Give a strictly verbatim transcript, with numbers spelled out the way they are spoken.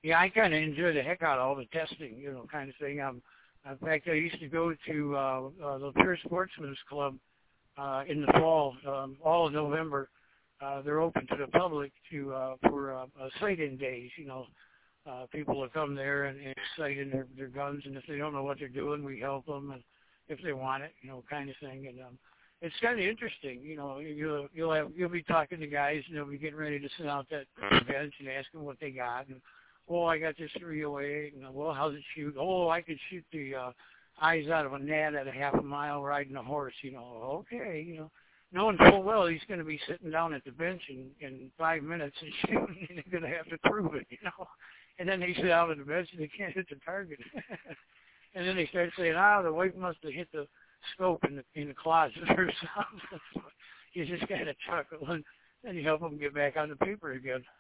Yeah, I kind of enjoy the heck out of all the testing, you know, kind of thing. Um, in fact, I used to go to uh, uh, the Pure Sportsman's Club uh, in the fall, um, all of November. Uh, they're open to the public to uh, for uh, uh, sight-in days. You know, uh, people will come there and, and sight in their, their guns, and if they don't know what they're doing, we help them, and if they want it, you know, kind of thing. And um, it's kind of interesting. You know, you'll you'll have you'll be talking to guys, and they'll be getting ready to send out that bench and ask them what they got. And, oh, I got this three oh eight. And, well, how's it shoot? Oh, I could shoot the uh, eyes out of a gnat at a half a mile riding a horse. You know, okay, you know, knowing full well he's going to be sitting down at the bench in, in five minutes and shooting, and they're going to have to prove it, you know. And then they sit down at the bench and they can't hit the target. And then they start saying, ah, the wife must have hit the scope in the in the closet or something. You just kind of chuckle, and then you help them get back on the paper again.